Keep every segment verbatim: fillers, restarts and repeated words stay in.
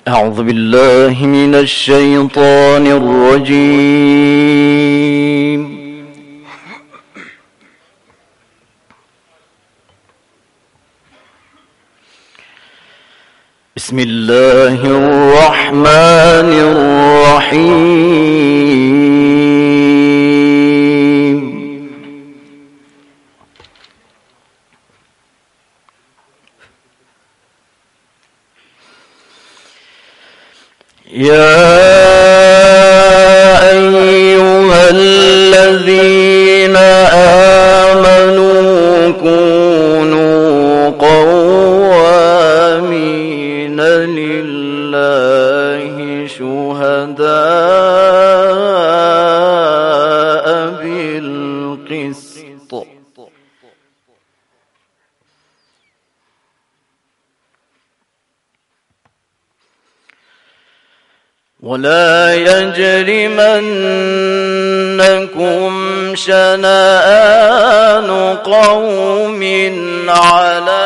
أعوذ بالله من الشيطان الرجيم. بسم الله الرحمن الرحيم. يا أيها الذين آمنوا كونوا قوامين لله شهداء بالقسط ولا يجرمنكم شنآن قوم على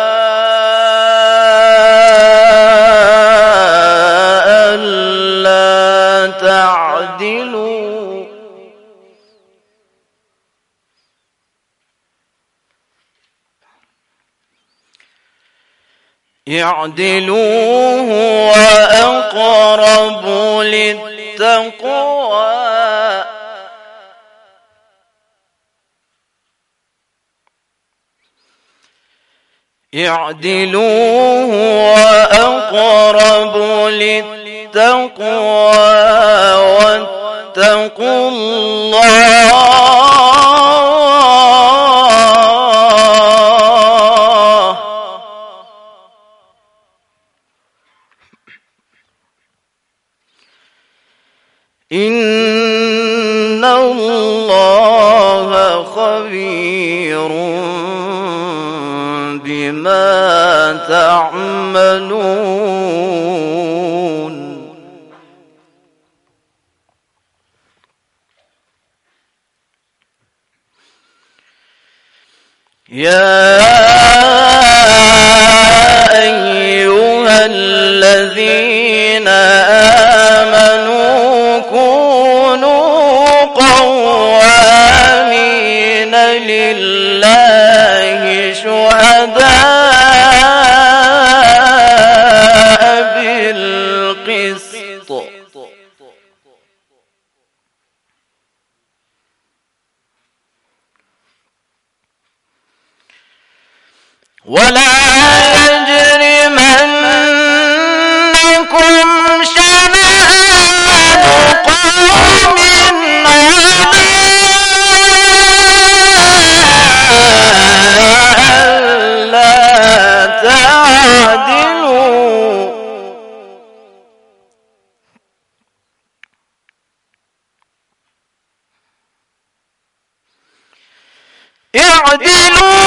ألا تعدلوا اعدلوا هو أقرب للتقوى اعدلوا هو أقرب للتقوى واتقوا الله إن الله خبير بما تعملون. يا أيها الذين آمنوا كونوا قوامين لله شهداء بالقسط ولا يجرمنكم شنآن قوم ألا تعدلوا اعدلوا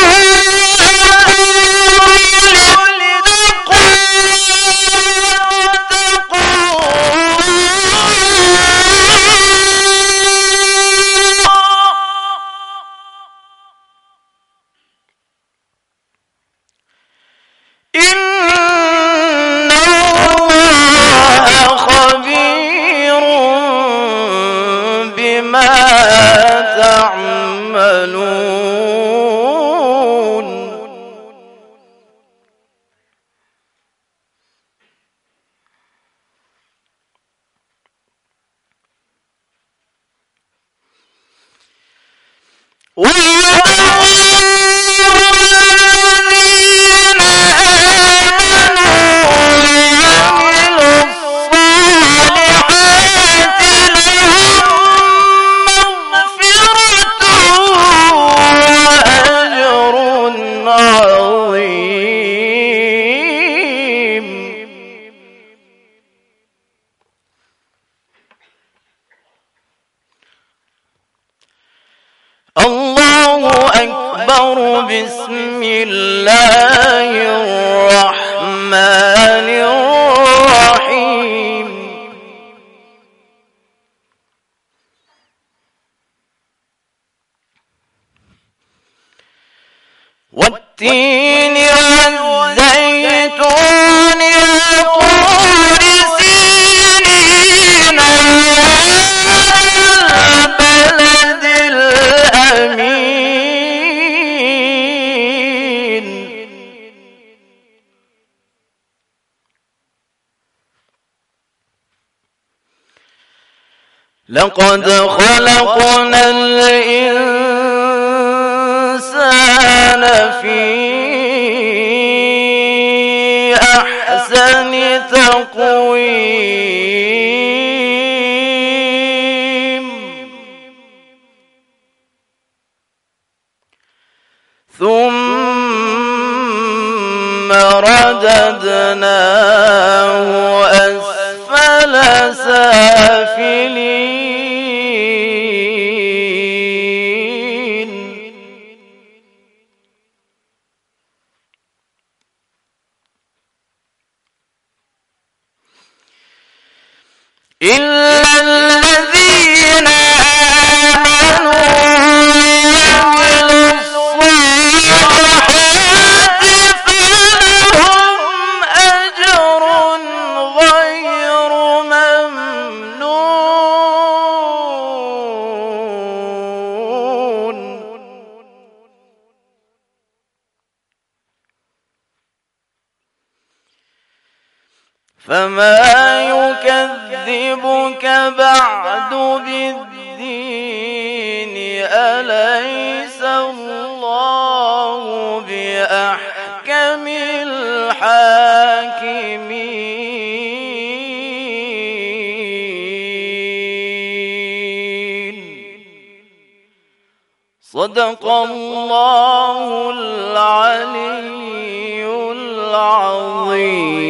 بسم الله الرحمن الرحيم. والتين والزيتون وطور لقد خلقنا الإنسان في أحسن تقويم ثم رددناه أسفل سافلين إلا الذين آمنوا وعملوا الصالحات فلهم أجر غير ممنون. فما يكذبك بعد بالدين أليس الله بأحكم الحاكمين. صدق الله العلي العظيم.